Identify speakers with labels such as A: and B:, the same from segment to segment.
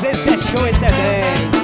A: esse é show, esse é 10.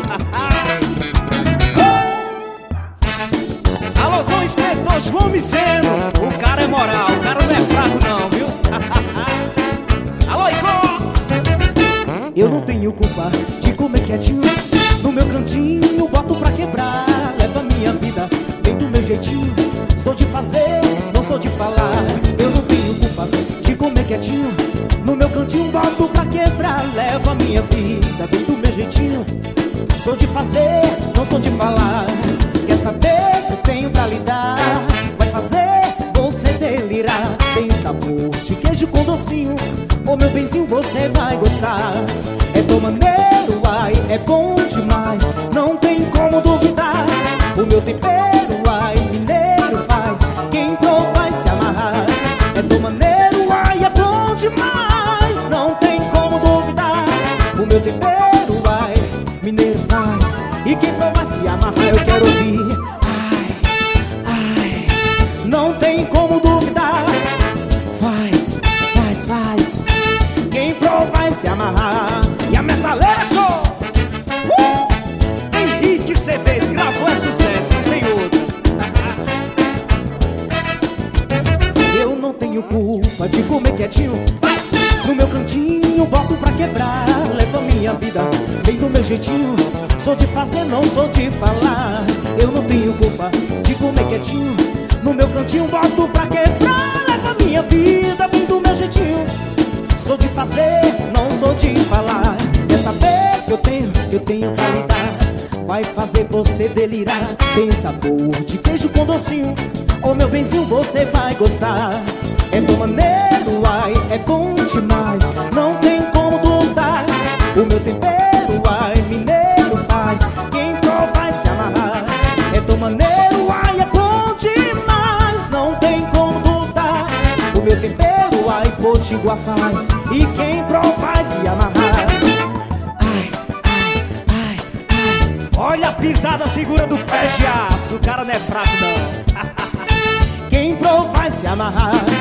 A: Alôzão, inspetor João Miceno. O cara é moral, o cara não é fraco não, viu? Alô, Igor!
B: Eu não tenho culpa de comer quietinho no meu cantinho, boto pra quebrar. Leva minha vida bem do meu jeitinho. Sou de fazer, não sou de falar. Eu não tenho culpa de comer quietinho no meu cantinho, boto pra quebrar. Leva minha vida bem do meu jeitinho. Sou de fazer, não sou de falar. Quer saber que eu tenho pra lhe dar? Vai fazer você delirar. Tem sabor de queijo com docinho. Ô meu benzinho, você vai gostar. É tão maneiro, ai, é bom demais. Não tem como duvidar. O meu tempero, ai, mineiro faz. Quem provar vai se amarrar. É tão maneiro, ai, é bom demais. Não tem como duvidar. O meu tempero, ai, mineiro faz. E quem provar vai se amarrar. Eu quero ouvir. Ai, ai, não tem como duvidar. Faz, faz, faz. Quem provar vai se amarrar. E a metaleira show!
A: Henrique CDs gravou é sucesso, não tem outro.
B: Eu não tenho culpa de comer quietinho no meu cantinho, boto pra quebrar. Levo a minha vida bem do meu jeitinho. Sou de fazer, não sou de falar. Eu não tenho culpa de comer quietinho no meu cantinho, boto pra quebrar. Levo a minha vida bem do meu jeitinho. Sou de fazer, não sou de falar. Quer saber que eu tenho pra lhe dar? Vai fazer você delirar. Tem sabor de queijo com docinho. Ô meu benzinho, você vai gostar. É tão maneiro, ai, é bom demais. Não tem como duvidar. O meu tempero, ai, mineiro faz. Quem provar vai se amarrar. É tão maneiro, ai, é bom demais. Não tem como duvidar. O meu tempero, ai, potiguar faz. E quem provar vai se amarrar. Ai, ai, ai, ai.
A: Olha a pisada segura do pé de aço. O cara não é fraco não.
B: Quem provar vai se amarrar.